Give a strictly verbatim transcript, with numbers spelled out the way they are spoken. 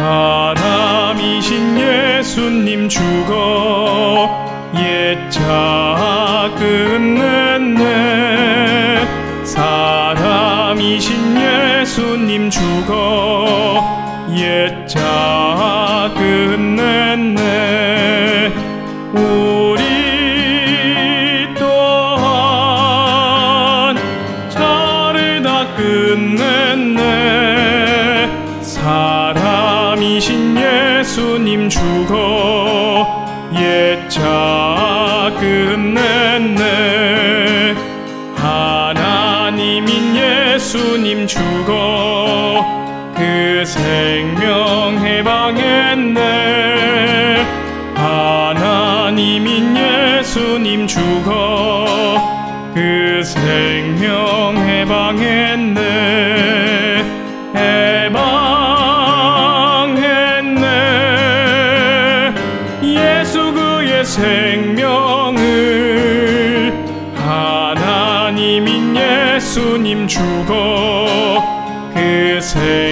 사람이신 예수님 죽어 옛자 끝냈네. 사람이신 예수님 죽어 옛자 끝냈네. 우리 또한 자를 다 끝냈네. 사람이신 예수님 죽어 옛자 끝냈네. 하나님인 예수님 죽어 그 생명 해방했네. 하나님인 예수님 죽어 그 생명 해방했네. 해방했네. 예수 그의 생명을. 하나님인 예수님 죽어 그 생명